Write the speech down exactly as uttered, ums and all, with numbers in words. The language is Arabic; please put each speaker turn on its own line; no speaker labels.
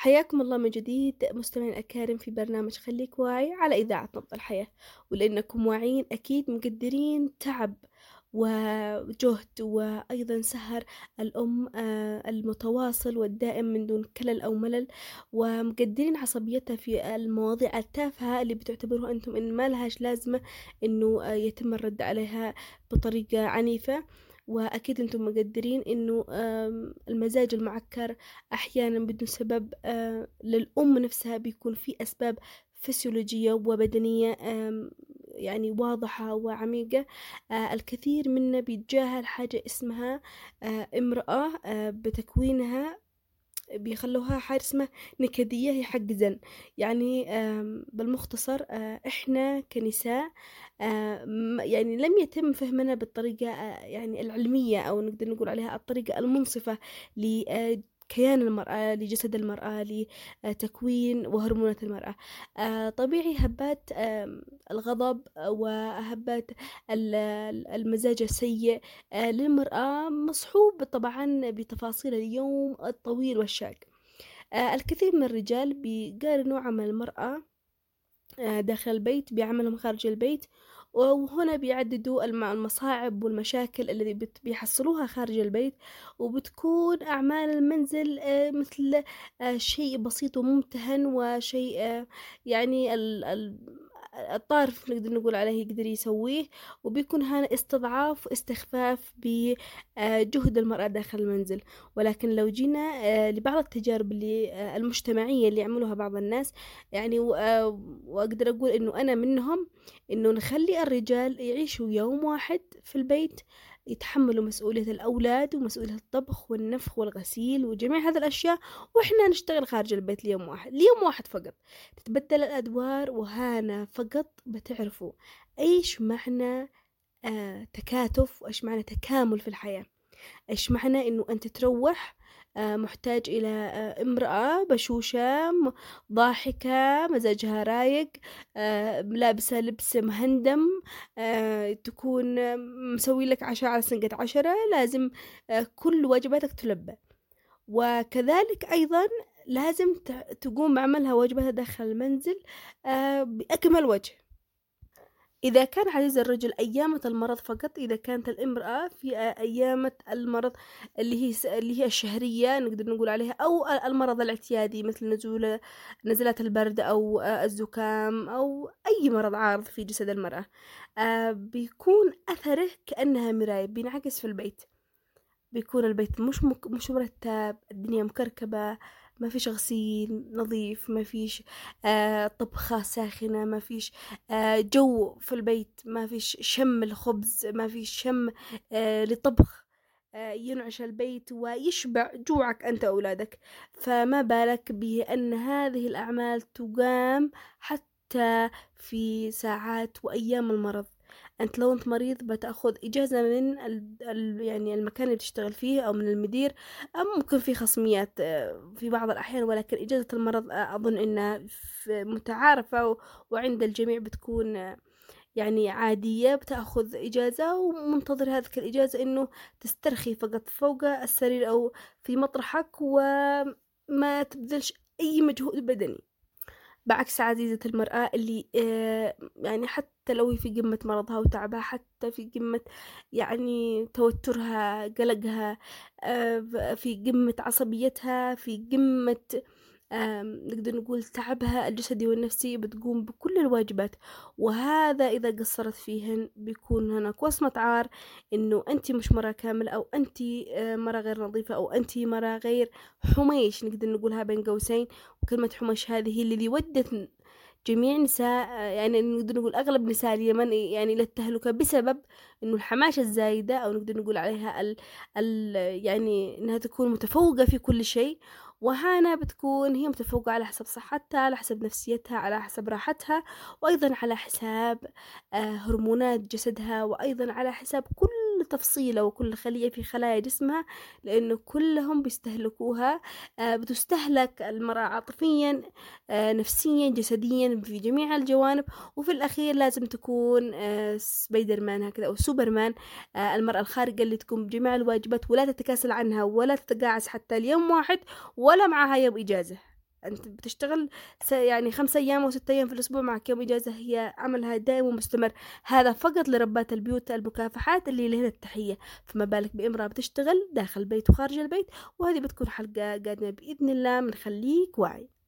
حياكم الله من جديد مستمعين الأكارم في برنامج خليك واعي على إذاعة نبض الحياة، ولأنكم واعيين أكيد مقدرين تعب وجهد وأيضا سهر الأم آه، المتواصل والدائم من دون كلل أو ملل، ومقدرين عصبيتها في المواضيع التافهة اللي بتعتبروها أنتم إن ما لهاش لازمة إنه آه، يتم الرد عليها بطريقة عنيفة. وأكيد أنتم مقدرين إنه آم، المزاج المعكر أحيانا بدون سبب آه، للأم نفسها بيكون في أسباب فسيولوجية وبدنية آم، يعني واضحة وعميقة. آه، الكثير منا بيتجاهل حاجة اسمها آه، امرأة آه، بتكوينها بيخلوها حاجة اسمها نكدية، هي حق زن. يعني آم، بالمختصر آه، احنا كنساء آه، م- يعني لم يتم فهمنا بالطريقة آه، يعني العلمية أو نقدر نقول عليها الطريقة المنصفة لكيان المرأة، لجسد المرأة، لتكوين وهرمونات المرأة. آه، طبيعي هبات آم، الغضب وهبات ال- المزاج السيء آه، للمرأة مصحوب طبعا بتفاصيل اليوم الطويل والشاق. آه، الكثير من الرجال بيقارنوا عمل المرأة آه، داخل البيت بعملهم خارج البيت، وهنا بيعددوا الم- المصاعب والمشاكل الذي بت- بيحصلوها خارج البيت، وبتكون أعمال المنزل آه، مثل آه، شيء بسيط وممتهن وشيء آه، يعني ال- ال- الطارف نقدر نقول عليه يقدر يسويه، وبيكون هنا استضعاف واستخفاف بجهد المرأة داخل المنزل. ولكن لو جينا آه، لبعض التجارب اللي آه، المجتمعية اللي يعملوها بعض الناس، يعني و- آه، وأقدر أقول إنه أنا منهم، إنه نخلي الرجال يعيشوا يوم واحد في البيت، يتحملوا مسؤولية الأولاد ومسؤولية الطبخ والنفخ والغسيل وجميع هذه الأشياء، وإحنا نشتغل خارج البيت ليوم واحد، ليوم واحد فقط. تتبدل الأدوار، وهنا فقط بتعرفوا إيش معنى آه تكاتف، وإيش معنى تكامل في الحياة. إيش معنى إنه أنت تروح آه، محتاج إلى آه، امرأة بشوشة م- ضاحكة مزاجها رايق، آه، لابسة لبس مهندم، آه، تكون آه، مسوي لك عشاء على سنقة عشرة، لازم آه، كل واجباتك تلبى. وكذلك أيضا لازم ت- تقوم بعملها واجباتها داخل المنزل آه، بأكمل وجه. إذا كان عزيز الرجل أيامة المرض فقط، إذا كانت الامرأة في أيامة المرض اللي هي س- اللي هي الشهرية نقدر نقول عليها، أو المرض الاعتيادي مثل نزول نزلات البرد أو الزكام أو أي مرض عارض في جسد المرأة، آه، بيكون أثره كأنها مراية بينعكس في البيت. بيكون البيت مش مك... مش مرتب، الدنيا مكركبة، ما فيش غسيل نظيف، ما فيش آه طبخة ساخنة، ما فيش آه جو في البيت، ما فيش شم الخبز، ما فيش شم آه لطبخ آه ينعش البيت ويشبع جوعك أنت وأولادك. فما بالك بأن هذه الأعمال تقام حتى في ساعات وأيام المرض. أنت لو أنت مريض بتأخذ إجازة من ال... ال... يعني المكان اللي بتشتغل فيه أو من المدير، أو ممكن في خصميات آه، في بعض الأحيان، ولكن إجازة المرض آه، أظن إنها في- متعارفة و... وعند الجميع بتكون آه، يعني عادية. بتأخذ إجازة ومنتظر هذه الإجازة إنه تسترخي فقط فوق السرير أو في مطرحك، وما تبذلش أي مجهود بدني. بعكس عزيزة المرأة اللي آه، يعني حتى لو هي في قمة مرضها وتعبها، حتى في قمة يعني توترها قلقها، آه، في قمة عصبيتها، في قمة آم، نقدر نقول تعبها الجسدي والنفسي، بتقوم بكل الواجبات. وهذا إذا قصرت فيهن بيكون هناك وصمة عار إنه أنت مش مرة كاملة، أو أنت آه، مرة غير نظيفة، أو أنت مرة غير حميش نقدر نقولها بين قوسين. وكلمة حمش هذه اللي ودت جميع نساء يعني نقدر نقول أغلب نساء اليمن يعني للتهلكة بسبب إنه الحماشة الزايدة، أو نقدر نقول عليها ال ال يعني إنها تكون متفوقة في كل شيء. وهنا بتكون هي متفوقة على حسب صحتها، على حسب نفسيتها، على حسب راحتها، وأيضا على حساب آه، هرمونات جسدها، وأيضا على حساب كل تفصيلة وكل خلية في خلايا جسمها، لأنه كلهم بيستهلكوها. آه، بتستهلك المرأة عاطفيا آه، نفسيا جسديا في جميع الجوانب. وفي الأخير لازم تكون آه، سبايدر مان هكذا أو سوبرمان، آه، المرأة الخارقة اللي تقوم بجميع الواجبات ولا تتكاسل عنها ولا تتقاعس حتى اليوم واحد، ولا معها يوم إجازة. أنت بتشتغل س يعني خمس أيام أو ست أيام في الأسبوع معك يوم إجازة، هي عملها دائم ومستمر، هذا فقط لربات البيوت المكافحات اللي لهن التحية، فما بالك بامرأة بتشتغل داخل البيت وخارج البيت. وهذه بتكون حلقة قادمة بإذن الله من خليك واعي.